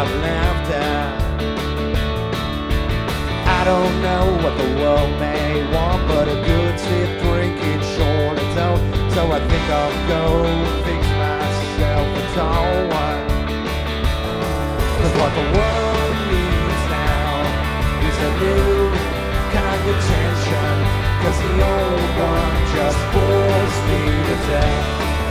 about laughter. I don't know what the world may want, but a good stiff drink it surely don't. So I think I'll go fix myself a tall one. 'Cause what the world needs now is a new kind of tension, 'cause the old one just bores me to death.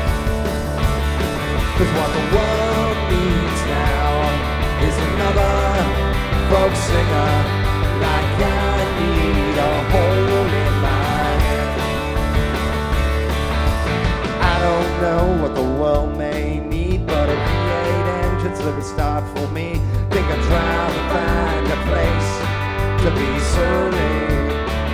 'Cause what the world needs now is another folk singer, like I need a hole in my head. I don't know what the world may need, but a V8 engine's a good start for me. Think I'm trying to find a place to be serene.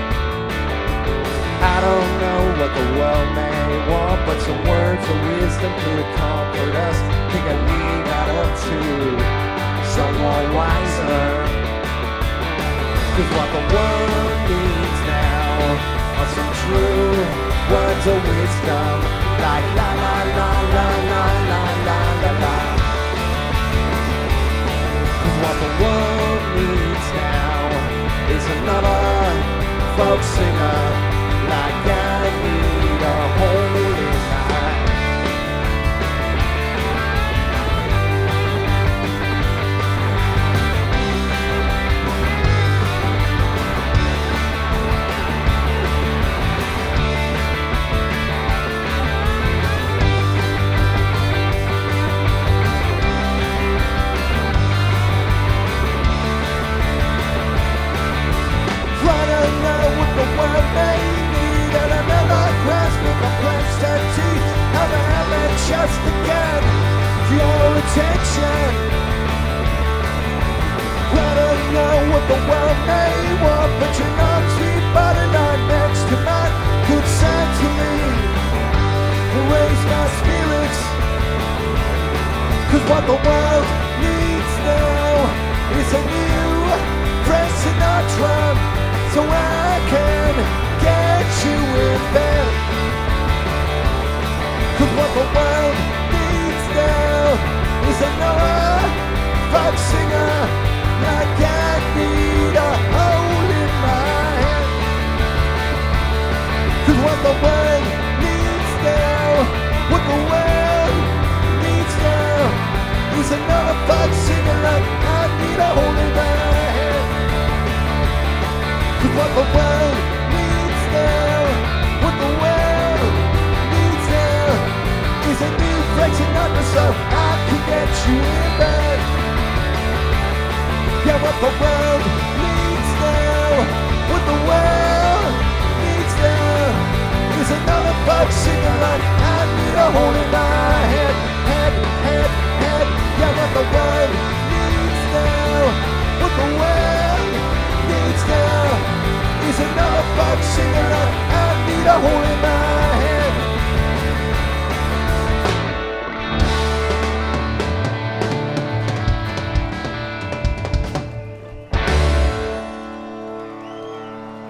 I don't know what the world may want, but some words of wisdom could comfort us. Think I leave that up to someone wiser. 'Cause what the world needs now are some true words of wisdom, like la la la la la la la la la. 'Cause what the world needs now is another folk singer, like I need a hole in my head. Just to get your attention. I don't know what the world may want, but your non-sweet body lying next to mine could certainly raise my spirits. 'Cause what the world needs now is a new Frank Sinatra, so I can get you in bed. 'Cause what the world needs now is another folk singer, like I need a hole in my head. 'Cause what the world needs now, what the world needs now is another folk singer, like I need a hole in my head. 'Cause what the world needs now, what the world needs now is a new Frank Sinatra, so I can get you in bed. Yeah, what the world needs now, what the world needs now is another folk singer, like I need a hole in my